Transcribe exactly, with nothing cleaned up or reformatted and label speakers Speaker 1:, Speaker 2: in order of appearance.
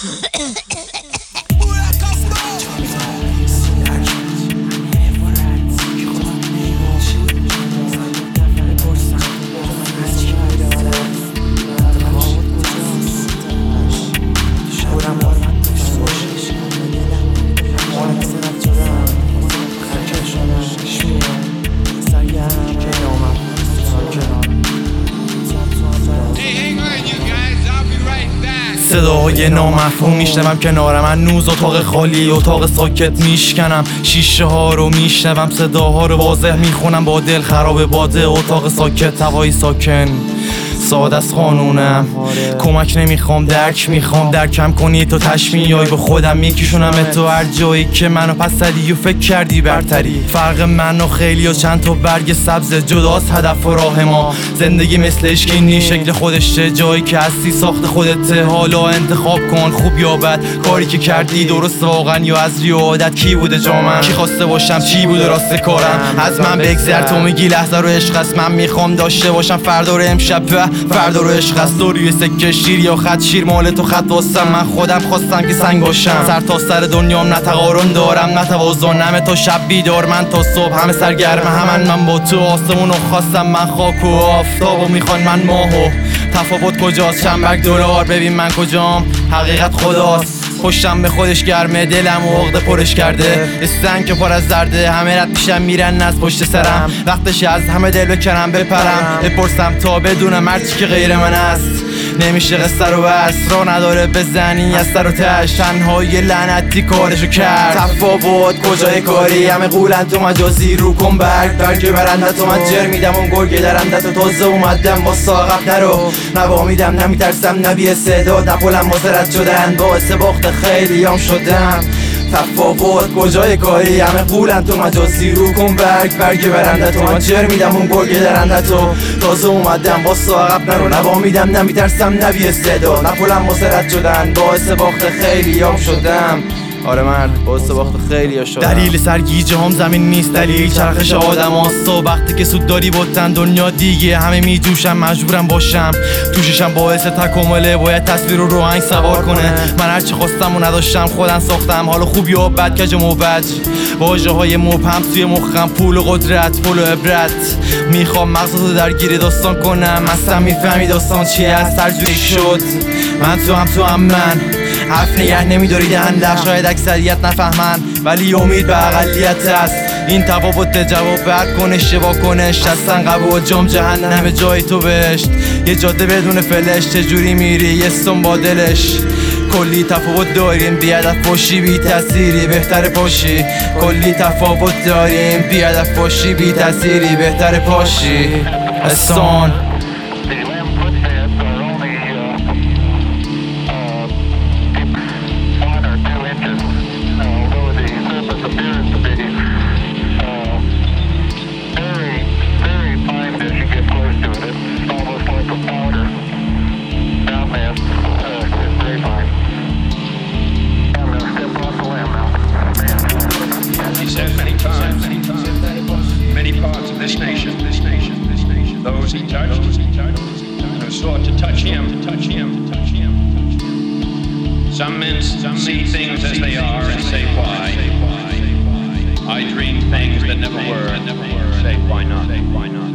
Speaker 1: صدای نامفهوم میشنوم کنار من، نوز اتاق خالی اتاق ساکت میشکنم، شیشه ها رو میشنوم صداها رو واضح میخونم، با دل خراب باده اتاق ساکت هوایی ساکن ساده از قانونم، کمک نمیخوام درک میخوام درکم کنی تو تشمیعی به خودم میکشونم تو هر جایی که منو پس زدی و فکر کردی برتری. فرق من و خیلی و چند تا برگ سبز جداست هدف و راه ما، زندگی مثل اشکینی شکل خودشه، جایی که هستی ساخت خودته، حالا انتخاب کن خوب یا بد، کاری که کردی درست واقعا یا از ریو عادت کی بوده جا من، کی خواسته باشم چی بوده راست کارم، از من بگذر تو میگی لحظه رو عشق است، من میخوام داشته باشم فردا رو امشب فردا رو عشق است، روی سکه شیر یا خط شیر مال تو خط واسم، من خودم خواستم که سنگ باشم، سر تا سر دنیام نه تقارن دارم نه توازنم، تا شب بیدار من تا صبح همه سرگرم همن، من با تو آسمونو خواستم من خاک و آفتابو میخوان من ماهو، تفاوت کجاست چند دلار ببین من کجام، حقیقت خداست پشتم به خودش گرمه، دلم و عقده پرش کرده، استن که پر از درده، همه رد میشن میرن از پشت سرم، وقتش از همه دل بکنم بپرم، بپرسم تا بدونم هرچی که غیر من است، نمیشه قصه رو بس را نداره بزنی از سر و تش، تنهای لعنتی کارشو کرد، تفاوت کجای کاری همه قولن تو مجازی رو کن برگ برگ برنده تو من جر میدم اون گرگه درنده تو تازه اومدم با ساقب نرو نوا میدم نمیترسم نبی استعداد نپولم مزرد شدن باعث باخت خیلی هم شدم، تفاوت کجای کاری همه قولن تو مجازی رو کن برگ برگ برنده تو من جر میدم اون گرگه درنده تو تازه اومدم با ساقب نرو نوا میدم نمیترسم نبی استعداد نپولم مزرد شدن باعث باخت خیلی هم شدم. آره مرد باعث باخت خیلی ها شدم. دلیل سرگیجه هم زمین نیست دلیل چرخش آدم هاست، وقتی که سود داری بودن دنیا دیگه همه می جوشم مجبورم باشم توششم باعث تکامله، باید تصویر رو روحنگ سوار کنه، من هرچی خواستم و نداشتم خودم ساختم، حالا خوبی و بد کج موبج واژه های مبهم توی مخم، پول و قدرت پول و عبرت، میخوام مغزتو درگیر داستان کنم، اصلا میفهمی داستان چی است ترجمه شد، من تو هم تو هم من حرف نگه نمیداری دهنده، شاید اکثریت نفهمن ولی امید به اقلیت است، این تفاوت جواب بر کن اشتباه کنش هستن قبول جام جهنم جای تو بهشت، یه جاده بدون فلش چجوری میری یه سن با دلش، کلی تفاوت داریم بی هدف باشی بی تأثیری بهتر پاشی، کلی تفاوت داریم بی هدف باشی بی تأثیری بهتر پاشی. احسان
Speaker 2: This nation, this nation, this nation. Those he touched, those he touched, who sought to touch him, to touch him, to touch him, to touch him. Some men some see things as they are and say why. I dream things that never were, say why not, say why not.